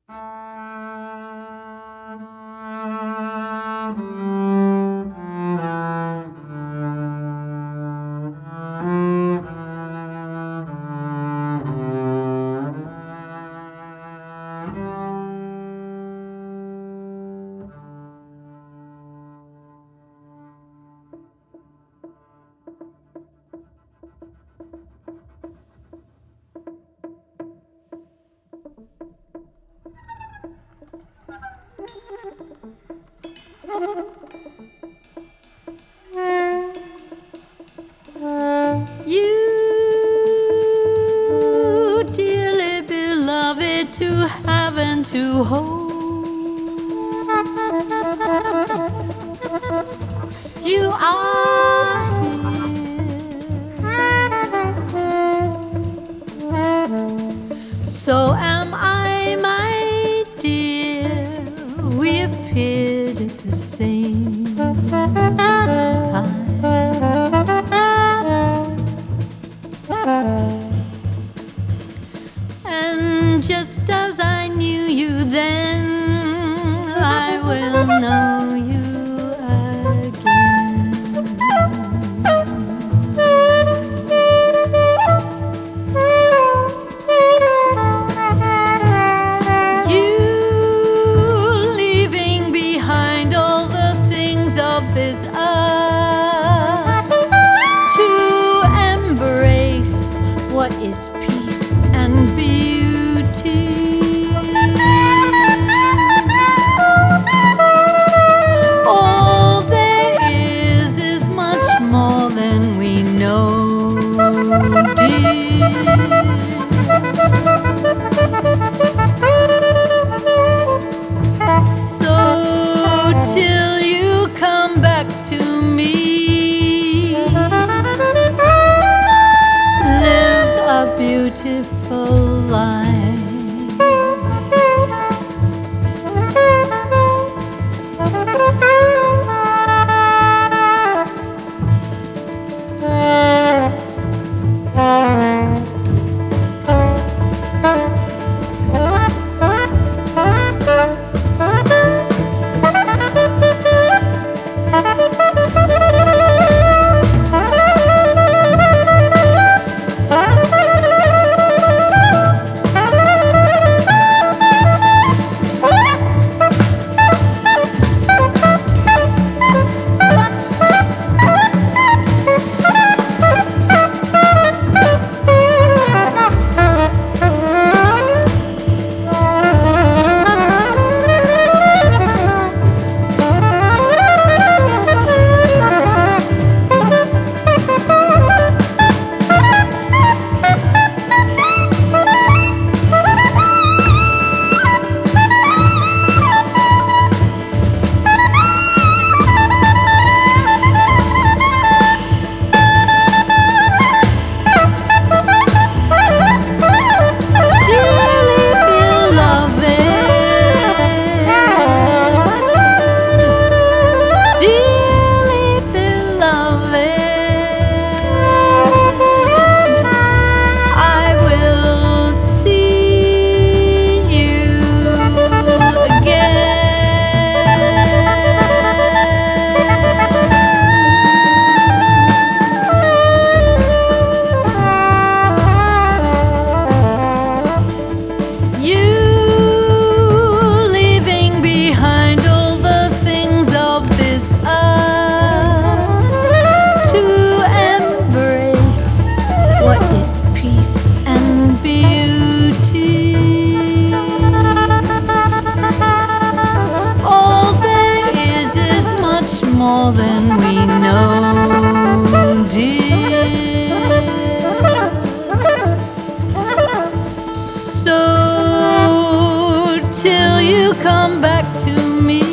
You, dearly beloved, to have and to hold. You are here. So am I, my dear. We appeared at the same time. And just as I knew you then, I will know you again. You leaving behind all the things of this earth to embrace what is peace and beauty. All there is much more than we know, dear. So till you come back to me, live a beautiful life. More than we know, dear. So till you come back to me,